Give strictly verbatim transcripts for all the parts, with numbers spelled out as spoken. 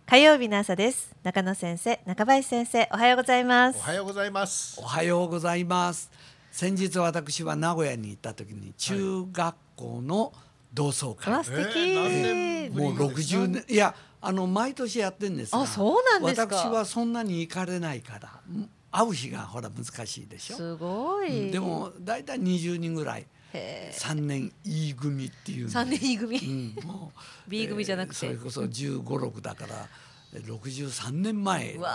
火曜日の朝です。中野先生、中林先生、おはようございます。 おはようございます。 おはようございます。先日私は名古屋に行った時に中学校の同窓会、 わ、素敵、 えー何年ぶりもうろくじゅうねん、いやあの毎年やってるんですが、 あ、そうなんですか。 私はそんなに行かれないから会う日がほら難しいでしょ。 すごい、 うん、でもだいたいにじゅうにんぐらいさんねん E 組っていうさんねん E 組、 うん、もう B 組じゃなくて、 えーそれこそじゅうご、ろくだからろくじゅうさんねんまえ卒業した。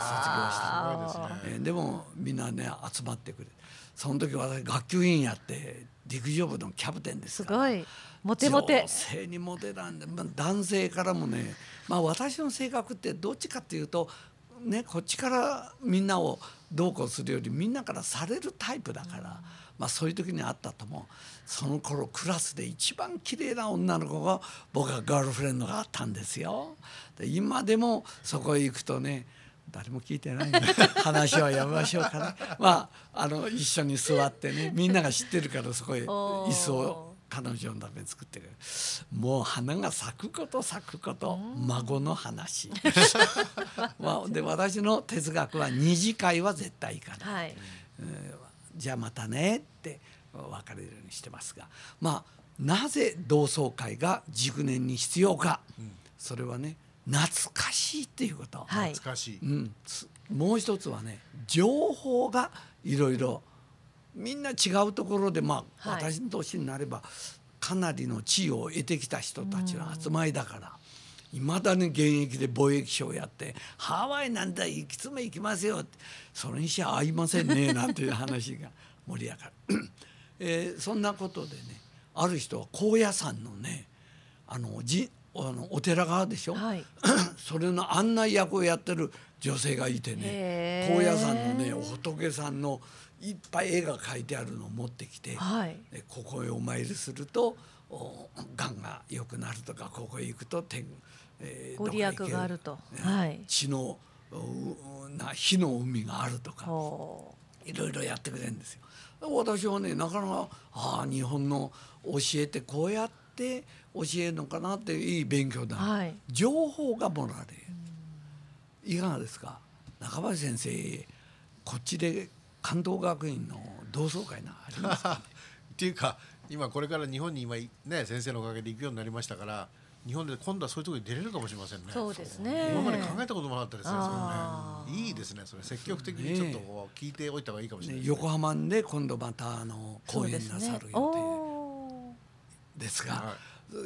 すごいですね。 えーでもみんなね集まってくれ、その時私学級委員やって陸上部のキャプテンですから、 すごいモテモテ、 女性にモテなんで、まあ、男性からもね、まあ、私の性格ってどっちかっていうとね、こっちからみんなをどうこうするよりみんなからされるタイプだから、うん、まあ、そういう時にあったと思う。その頃クラスで一番綺麗な女の子が僕はガールフレンドがあったんですよ。で今でもそこへ行くとね、誰も聞いてないので話はやめましょうかね。まあ、あの一緒に座ってね、みんなが知ってるからそこへ椅子を彼女のために作ってくれる。もう花が咲くこと咲くこと、孫の話まあ、で私の哲学は二次会は絶対行かない、はい、えー、じゃあまたねって別れるようにしてますが、まあなぜ同窓会が熟年に必要か、うん、それはね懐かしいっていうこと、 はい、懐かしい、 うん、もう一つはね情報がいろいろみんな違うところで、まあ、はい、私の年になればかなりの地位を得てきた人たちの集まりだから、いまだに現役で貿易商やってハワイなんだ行きつめ行きますよって、それにしちゃ合いませんねなんていう話が盛り上がる、えー、そんなことでね、ある人は高野山のねあのじあのお寺があるでしょ、はい、それの案内役をやってる女性がいてね、高野山のね仏さんのいっぱい絵が描いてあるのを持ってきて、はい、ここへお参りするとがんが良くなるとか、ここへ行くと天、 えー、ご利益があると、 はい、血のな火の海があるとかいろいろやってくれるんですよ。私はねなかなかあ日本の教えってこうやって教えるのかなっていい勉強だ、はい、情報がもらえる。いかがですか中林先生、こっちで関東学院の同窓会なありますか、ね、 っていうか今これから日本に今ね先生のおかげで行くようになりましたから、日本で今度はそういうところに出れるかもしれませんね。 そうですね。 今まで考えたこともなかったですね。それねいいですね。それ積極的にちょっとこう聞いておいた方がいいかもしれないですね。 横浜で今度またあの講演なさる予定ですが、はい、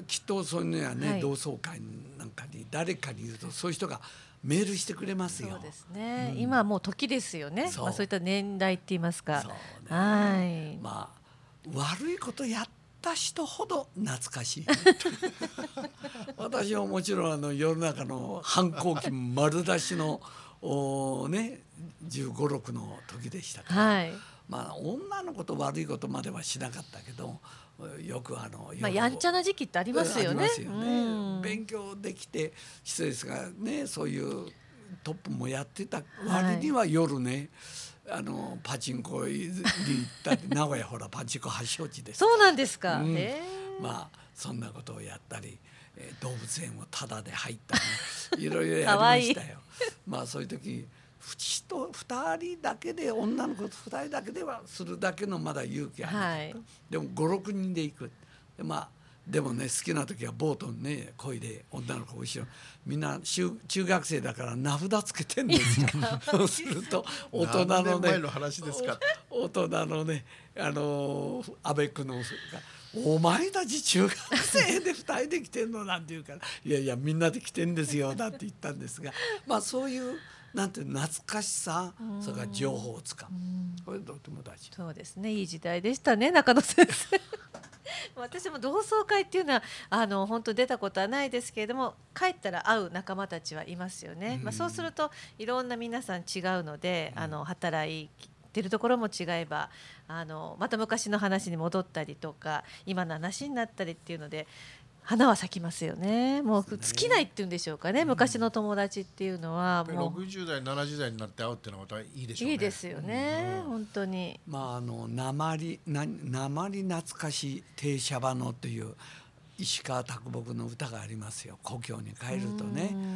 きっとそういうのはね、はい、同窓会なんかに誰かに言うとそういう人がメールしてくれますよ。 そうですね、うん、今はもう時ですよね。そう、まあ、そういった年代って言いますか。 そうね、 はい、 まあ悪いことやった人ほど懐かしい私はもちろんあの世の中の反抗期丸出しのお、ね、じゅうご、ろくの時でしたから、はい、まあ、女の子と悪いことまではしなかったけど、よくあの、 まあ、やんちゃな時期ってありますよね。 ありますよね、うん、勉強できて失礼ですがね、そういうトップもやってた割には夜ね、はい、あのパチンコに行ったり名古屋ほらパチンコ発祥地です。 そうなんですか、 うん、まあそんなことをやったり、えー、動物園をタダで入ったりいろいろやりましたよまあそういう時ふたりだけで女の子とふたりだけではするだけのまだ勇気ある、はい、でもご、ろくにんで行く。で、まあでもね好きな時はボートにね漕いで女の子後ろみんな中学生だから名札つけてんですよそうすると大人のね何年前の話ですか大人のねあのアベックのがお前たち中学生でふたりで来てんのなんて言うからいやいやみんなで来てんですよなんて言ったんですが、まあそういうなんて懐かしさ、それから情報をつかむ、これとても大事。 そうですね、いい時代でしたね中野先生私も同窓会っていうのはあの本当出たことはないですけれども、帰ったら会う仲間たちはいますよね、うん、まあ、そうするといろんな皆さん違うので、うん、あの働いてるところも違えばあのまた昔の話に戻ったりとか今の話になったりっていうので花は咲きますよね。もう尽きないっていうんでしょうかね、うん、昔の友達っていうのはもうろくじゅう代ななじゅう代になって会うっていうのはまたいいでしょうね。 いいですよね、うん、本当に。 まああの鉛な鉛懐かし停車場のという石川啄木の歌がありますよ。故郷に帰るとね、あの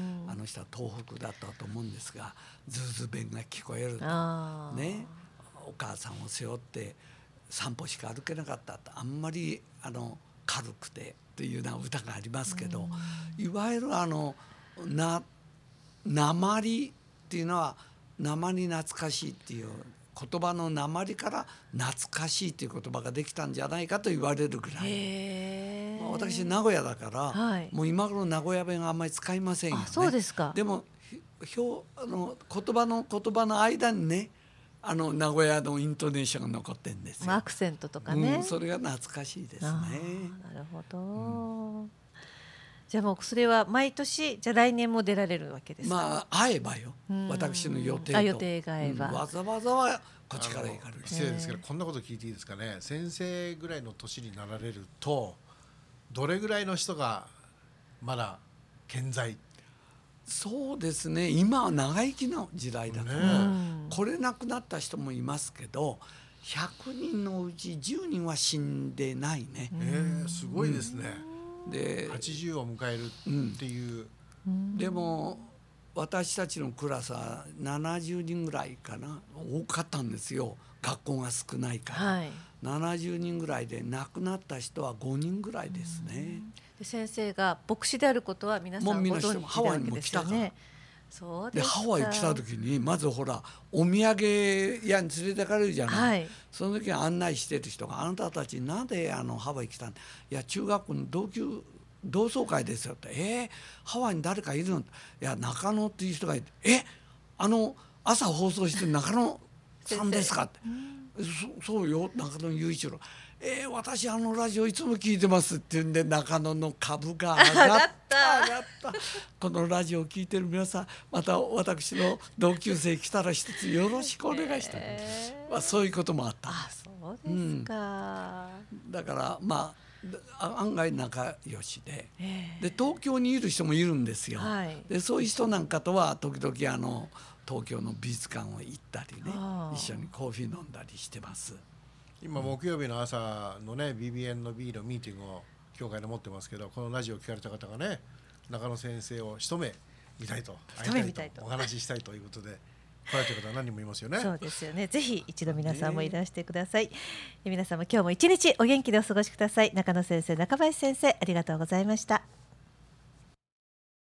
の人は東北だったと思うんですが、ズーズー弁が聞こえるとあね、お母さんを背負って散歩しか歩けなかったと、あんまりあの軽くてっていうような歌がありますけど、いわゆるあのな訛りっていうのは訛り懐かしいっていう言葉の訛りから懐かしいっていう言葉ができたんじゃないかと言われるぐらい。 へー、 まあ、私名古屋だから、 はい、 もう今頃名古屋弁はあんまり使いませんよね。 あ、そうですか。 でもひょあの言葉の言葉の間にね、あの名古屋のイントネーションが残ってるんですよ。 アクセントとかね、 うん、それが懐かしいですね。 なるほど、うん、じゃあもうそれは毎年、じゃあ来年も出られるわけですか。 まあ会えばよ、私の予定と、 あ、予定が合えば、 うん、わざわざはこっちから行かれる。 失礼ですけど、こんなこと聞いていいですかね。先生ぐらいの年になられるとどれぐらいの人がまだ健在。 そうですね、今は長生きの時代だから、ね、これ亡くなった人もいますけど、ひゃくにんのうちじゅうにんは死んでないね。 えー、すごいですね、 うん、ではちじゅうを迎えるっていう、 うん、でも私たちのクラスはななじゅうにんぐらいかな、多かったんですよ、学校が少ないから、はい、ななじゅうにんぐらいで亡くなった人はごにんぐらいですね。 で先生が牧師であることは皆さんご存知であるわけですよね。そうですか。 でハワイ来た時にまずほらお土産屋に連れてかれるじゃない、はい、その時案内してる人が、あなたたちなんであのハワイ来たん？いや中学校の同級同窓会ですよって。えー、ハワイに誰かいるの？いや中野っていう人がいて、えあの朝放送してる中野さんですかってそそうよ、中野雄一郎。えー、私あのラジオいつも聞いてますって言うんで、中野の株が上がった上がったこのラジオを聞いてる皆さん、また私の同級生来たら一つよろしくお願いしたい、えーまあ、そういうこともあった。 あ、そうですか、 うん、だからまあ案外仲良し で,、えー、で東京にいる人もいるんですよ、はい、でそういう人なんかとは時々あの東京の美術館を行ったりね、一緒にコーヒー飲んだりしてます。 今木曜日の朝のね ビービーエヌ の B のミーティングを教会で持ってますけど、このラジオを聞かれた方がね、中野先生を一目見たいと、会いたいと、お話ししたいということで来られてる方は何人もいますよね。 そうですよね。ぜひ一度皆さんもいらしてください、え皆さんも今日も一日お元気でお過ごしください。中野先生、中林先生、ありがとうございました。